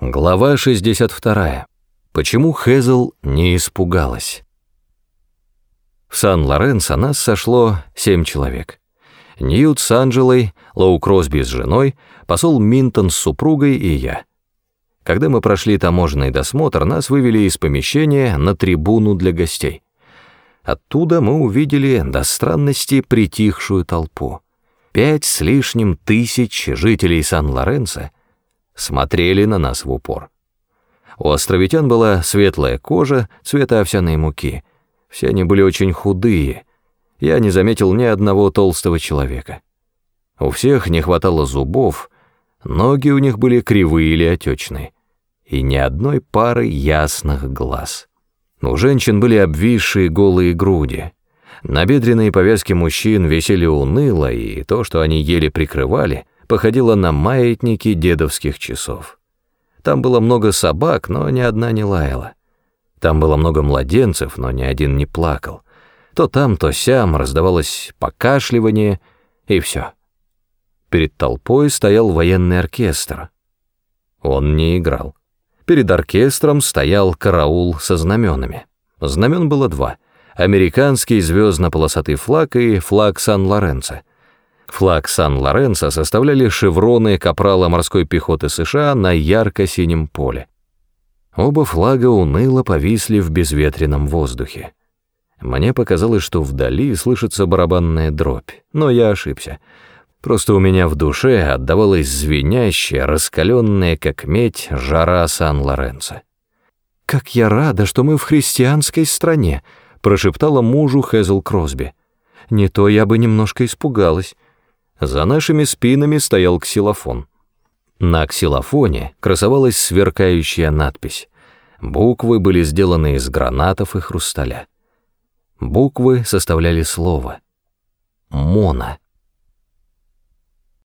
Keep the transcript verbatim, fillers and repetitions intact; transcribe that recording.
Глава шестьдесят вторая. Почему Хезл не испугалась? В Сан-Лоренсо нас сошло семь человек. Ньют с Анджелой, Лоу Кросби с женой, посол Минтон с супругой и я. Когда мы прошли таможенный досмотр, нас вывели из помещения на трибуну для гостей. Оттуда мы увидели до странности притихшую толпу. Пять с лишним тысяч жителей Сан-Лоренсо смотрели на нас в упор. У островитян была светлая кожа цвета овсяной муки. Все они были очень худые. Я не заметил ни одного толстого человека. У всех не хватало зубов, ноги у них были кривые или отечные, и ни одной пары ясных глаз. У женщин были обвисшие голые груди. Набедренные повязки мужчин висели уныло, и то, что они еле прикрывали, походило на маятники дедовских часов. Там было много собак, но ни одна не лаяла. Там было много младенцев, но ни один не плакал. То там, то сям раздавалось покашливание, и все. Перед толпой стоял военный оркестр. Он не играл. Перед оркестром стоял караул со знаменами. Знамен было два — американский звездно-полосатый флаг и флаг Сан-Лоренсо. Флаг Сан-Лоренсо составляли шевроны капрала морской пехоты США на ярко-синем поле. Оба флага уныло повисли в безветренном воздухе. Мне показалось, что вдали слышится барабанная дробь, но я ошибся. Просто у меня в душе отдавалась звенящая, раскаленная, как медь, жара Сан-Лоренсо. «Как я рада, что мы в христианской стране», — прошептала мужу Хезл Кросби. «Не то я бы немножко испугалась». За нашими спинами стоял ксилофон. На ксилофоне красовалась сверкающая надпись. Буквы были сделаны из гранатов и хрусталя. Буквы составляли слово «Мона».